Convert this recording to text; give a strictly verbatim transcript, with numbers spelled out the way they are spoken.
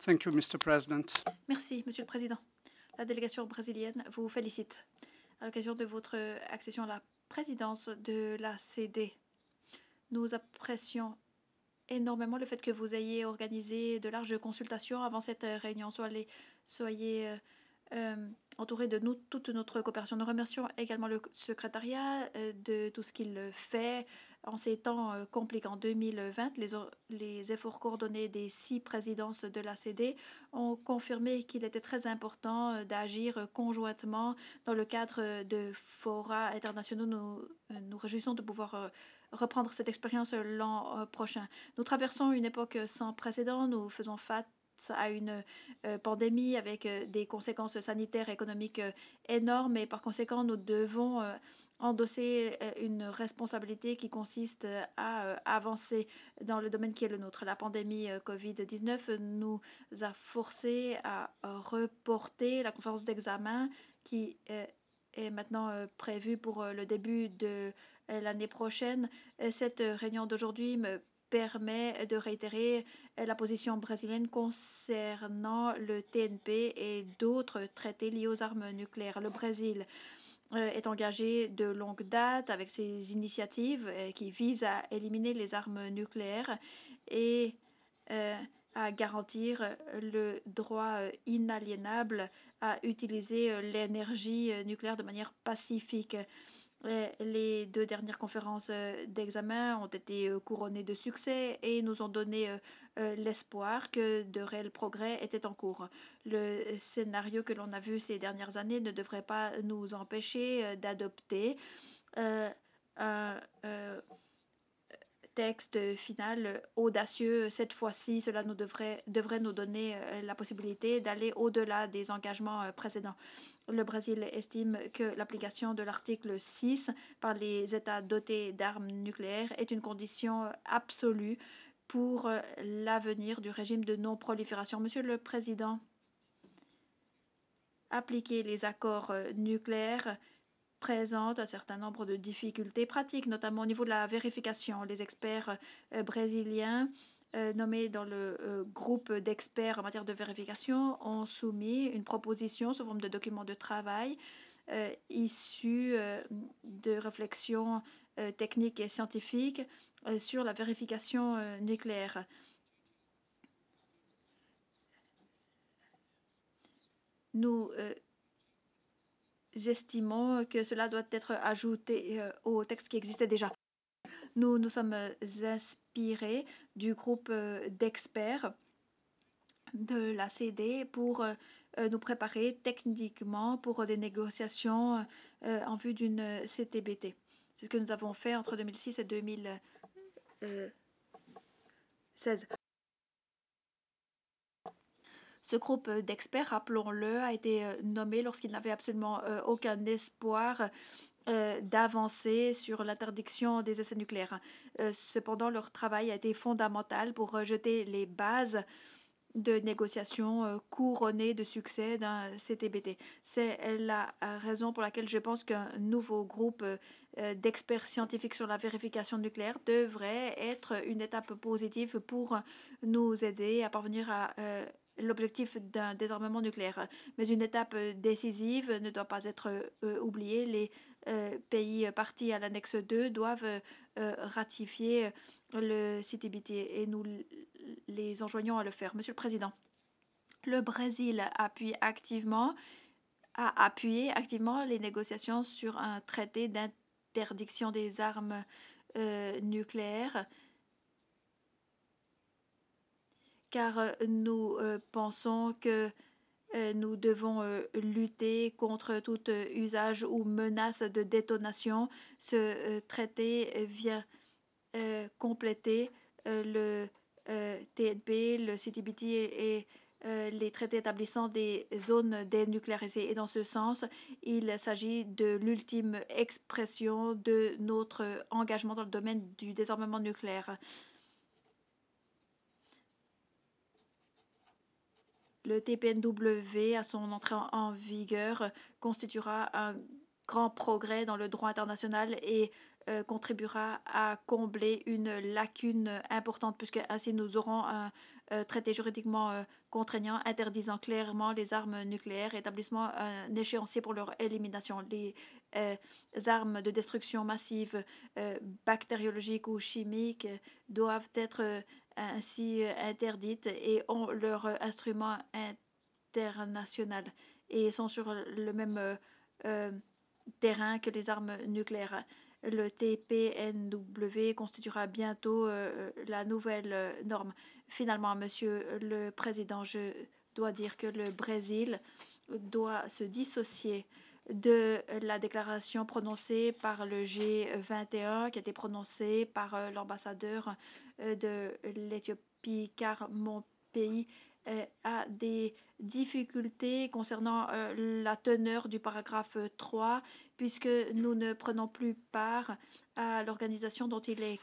Thank you, Mister President. Merci, Monsieur le Président. La délégation brésilienne vous félicite à l'occasion de votre accession à la présidence de la C D. Nous apprécions énormément le fait que vous ayez organisé de larges consultations avant cette réunion. Soyez, soyez euh, euh, entourés de nous, toute notre coopération. Nous remercions également le secrétariat euh, de tout ce qu'il fait en ces temps euh, compliqués. En deux mille vingt, les, les efforts coordonnés des six présidences de l'A C D ont confirmé qu'il était très important euh, d'agir conjointement dans le cadre de forats internationaux. Nous euh, nous réjouissons de pouvoir euh, reprendre cette expérience l'an euh, prochain. Nous traversons une époque sans précédent. Nous faisons face à une euh, pandémie avec euh, des conséquences sanitaires et économiques euh, énormes et par conséquent, nous devons euh, endosser euh, une responsabilité qui consiste à euh, avancer dans le domaine qui est le nôtre. La pandémie euh, covid dix-neuf nous a forcés à euh, reporter la conférence d'examen qui euh, est maintenant euh, prévue pour euh, le début de euh, l'année prochaine. Euh, Cette réunion d'aujourd'hui me permet de réitérer euh, la position brésilienne concernant le T N P et d'autres traités liés aux armes nucléaires. Le Brésil euh, est engagé de longue date avec ses initiatives euh, qui visent à éliminer les armes nucléaires et euh, à garantir le droit euh, inaliénable à utiliser euh, l'énergie euh, nucléaire de manière pacifique. Les deux dernières conférences euh, d'examen ont été euh, couronnées de succès et nous ont donné euh, euh, l'espoir que de réels progrès étaient en cours. Le scénario que l'on a vu ces dernières années ne devrait pas nous empêcher euh, d'adopter euh, un euh, texte final audacieux. Cette fois-ci, cela nous devrait, devrait nous donner euh, la possibilité d'aller au-delà des engagements euh, précédents. Le Brésil estime que l'application de l'article six par les États dotés d'armes nucléaires est une condition absolue pour euh, l'avenir du régime de non-prolifération. Monsieur le Président, appliquer les accords euh, nucléaires présente un certain nombre de difficultés pratiques, notamment au niveau de la vérification. Les experts euh, brésiliens euh, nommés dans le euh, groupe d'experts en matière de vérification ont soumis une proposition sous forme de document de travail euh, issu euh, de réflexions euh, techniques et scientifiques euh, sur la vérification euh, nucléaire. Nous euh, estimons que cela doit être ajouté euh, au texte qui existait déjà. Nous nous sommes inspirés du groupe d'experts de la C D pour nous préparer techniquement pour des négociations en vue d'une C T B T. C'est ce que nous avons fait entre deux mille six et deux mille seize. Ce groupe d'experts, rappelons-le, a été nommé lorsqu'il n'avait absolument aucun espoir euh, d'avancer sur l'interdiction des essais nucléaires. Euh, cependant, leur travail a été fondamental pour rejeter les bases de négociations euh, couronnées de succès d'un C T B T. C'est la raison pour laquelle je pense qu'un nouveau groupe euh, d'experts scientifiques sur la vérification nucléaire devrait être une étape positive pour nous aider à parvenir à euh, l'objectif d'un désarmement nucléaire. Mais une étape décisive ne doit pas être euh, oubliée. Les euh, pays partis à l'annexe deux doivent euh, ratifier le C T B T et nous les enjoignons à le faire. Monsieur le Président, le Brésil appuie activement, a appuyé activement les négociations sur un traité d'interdiction des armes euh, nucléaires car euh, nous euh, pensons que euh, nous devons euh, lutter contre tout euh, usage ou menace de détonation. Ce euh, traité vient euh, compléter euh, le euh, T N P, le C T B T et, et euh, les traités établissant des zones dénucléarisées. Et dans ce sens, il s'agit de l'ultime expression de notre engagement dans le domaine du désarmement nucléaire. Le T P N W, à son entrée en vigueur, constituera un grand progrès dans le droit international et euh, contribuera à combler une lacune importante, puisque ainsi nous aurons un euh, traité juridiquement euh, contraignant interdisant clairement les armes nucléaires, établissement un échéancier pour leur élimination. Les euh, armes de destruction massive, euh, bactériologiques ou chimiques, euh, doivent être euh, ainsi euh, interdites et ont leur euh, instrument international et sont sur le même euh, euh, terrain que les armes nucléaires. Le T P N W constituera bientôt euh, la nouvelle euh, norme. Finalement, Monsieur le Président, je dois dire que le Brésil doit se dissocier de la déclaration prononcée par le G vingt et un qui a été prononcée par euh, l'ambassadeur euh, de l'Éthiopie, car mon pays euh, a des difficultés concernant euh, la teneur du paragraphe trois, puisque nous ne prenons plus part à l'organisation dont il est